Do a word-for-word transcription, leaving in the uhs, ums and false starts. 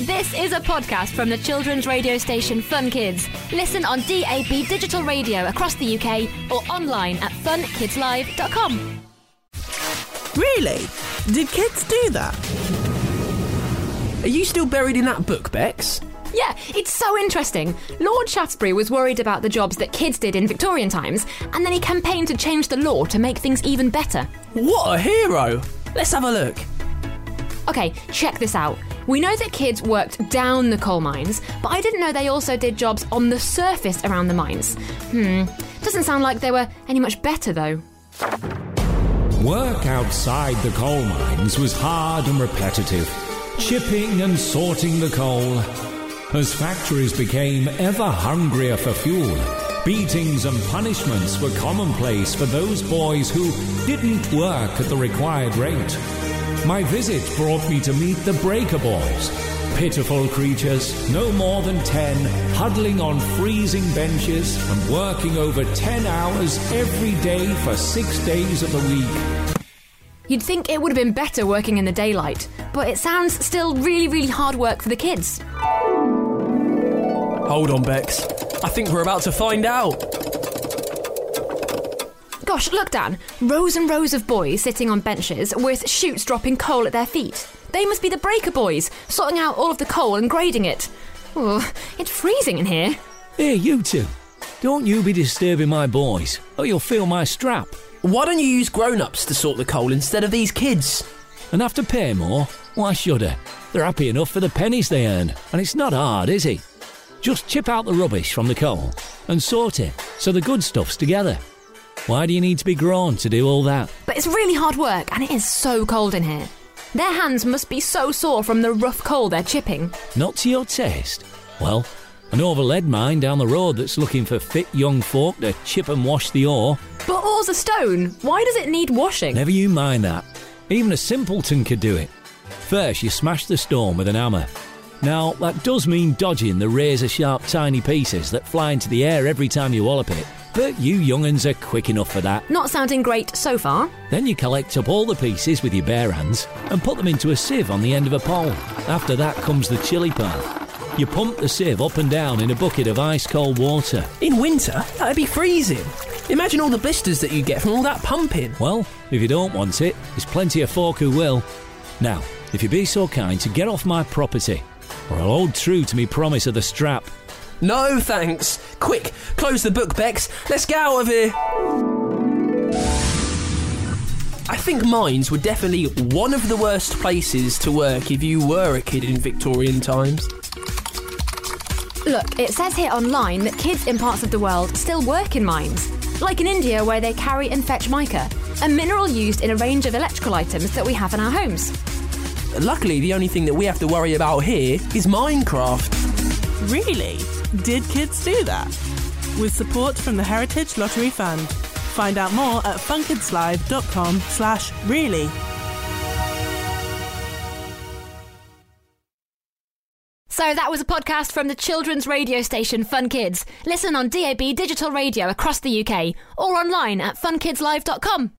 This is a podcast from the children's radio station Fun Kids. Listen on D A B digital radio across the U K or online at fun kids live dot com. Really? Did kids do that? Are you still buried in that book, Bex? Yeah, it's so interesting. Lord Shaftesbury was worried about the jobs that kids did in Victorian times, and then he campaigned to change the law to make things even better. What a hero! Let's have a look. OK, check this out. We know that kids worked down the coal mines, but I didn't know they also did jobs on the surface around the mines. Hmm, doesn't sound like they were any much better, though. Work outside the coal mines was hard and repetitive, chipping and sorting the coal. As factories became ever hungrier for fuel, beatings and punishments were commonplace for those boys who didn't work at the required rate. My visit brought me to meet the Breaker Boys. Pitiful creatures, no more than ten, huddling on freezing benches and working over ten hours every day for six days of the week. You'd think it would have been better working in the daylight, but it sounds still really, really hard work for the kids. Hold on, Bex. I think we're about to find out. Gosh, look, Dan. Rows and rows of boys sitting on benches with chutes dropping coal at their feet. They must be the Breaker Boys, sorting out all of the coal and grading it. Oh, it's freezing in here. Hey, you two. Don't you be disturbing my boys, or you'll feel my strap. Why don't you use grown-ups to sort the coal instead of these kids? And have to pay more? Why should I? They're happy enough for the pennies they earn, and it's not hard, is it? Just chip out the rubbish from the coal and sort it so the good stuff's together. Why do you need to be grown to do all that? But it's really hard work, and it is so cold in here. Their hands must be so sore from the rough coal they're chipping. Not to your taste? Well, I know of a lead mine down the road that's looking for fit young folk to chip and wash the ore. But ore's a stone. Why does it need washing? Never you mind that. Even a simpleton could do it. First, you smash the stone with an hammer. Now, that does mean dodging the razor-sharp tiny pieces that fly into the air every time you wallop it. But you young'uns are quick enough for that. Not sounding great so far. Then you collect up all the pieces with your bare hands and put them into a sieve on the end of a pole. After that comes the chilly part. You pump the sieve up and down in a bucket of ice-cold water. In winter? That'd be freezing. Imagine all the blisters that you get from all that pumping. Well, if you don't want it, there's plenty of folk who will. Now, if you be so kind to get off my property, or I'll hold true to me promise of the strap. No, thanks. Quick, close the book, Bex. Let's get out of here. I think mines were definitely one of the worst places to work if you were a kid in Victorian times. Look, it says here online that kids in parts of the world still work in mines. Like in India, where they carry and fetch mica, a mineral used in a range of electrical items that we have in our homes. Luckily, the only thing that we have to worry about here is Minecraft. Really? Did kids do that? With support from the Heritage Lottery Fund. Find out more at fun kids live dot com slash really. So that was a podcast from the children's radio station Fun Kids. Listen on D A B digital radio across the U K or online at fun kids live dot com.